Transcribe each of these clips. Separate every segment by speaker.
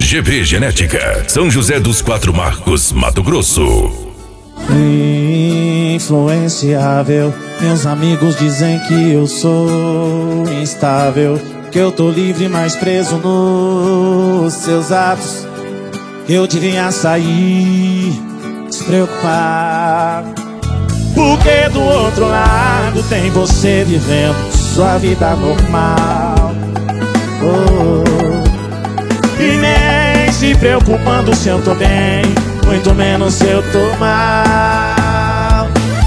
Speaker 1: GV Genética, São José dos Quatro Marcos, Mato Grosso.
Speaker 2: Influenciável, meus amigos dizem que eu sou instável, que eu tô livre, mas preso nos seus atos. Eu devia sair, despreocupar, porque do outro lado tem você vivendo sua vida normal. E nem se preocupando se eu tô bem, muito menos se eu tô mal.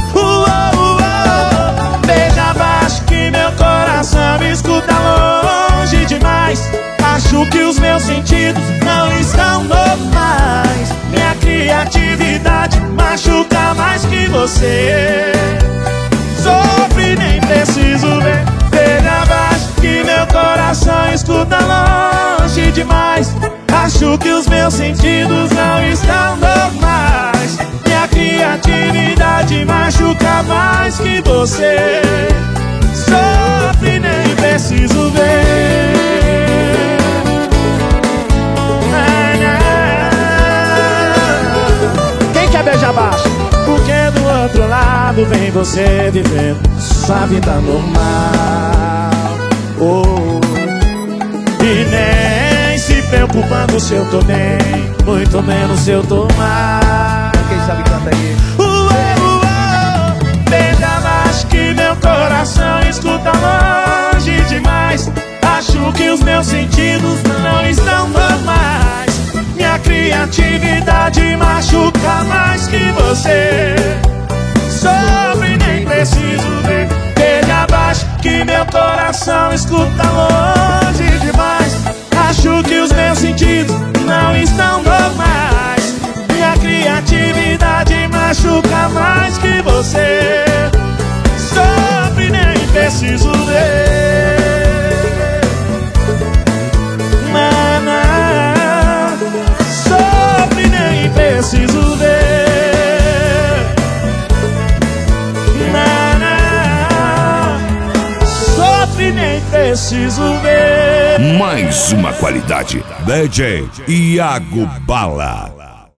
Speaker 2: Veja abaixo que meu coração me escuta longe demais. Acho que os meus sentidos não estão normais. Minha criatividade machuca mais que você. Sofre, nem preciso ver. Veja abaixo que meu coração escuta longe demais. Acho que os meus sentidos não estão normais. Minha criatividade machuca mais que você. Sofre, nem preciso ver. Quem quer beijar baixo? Porque do outro lado vem você vivendo sua vida normal. E nem se preocupando se eu tô bem, muito menos se eu tô mal.
Speaker 3: Quem sabe canta aí.
Speaker 2: Veja abaixo que meu coração escuta longe demais. Acho que os meus sentidos não estão normais. Minha criatividade machuca mais que você. Sofre, nem preciso ver. Veja abaixo que meu coração escuta longe demais. Acho que os meus sentidos não estão normais. Minha criatividade machuca mais que você. Sofre, nem preciso ver. Não, sofre, nem preciso ver. Não, sofre, nem preciso ver.
Speaker 1: Mais uma qualidade. DJ Iago Bala.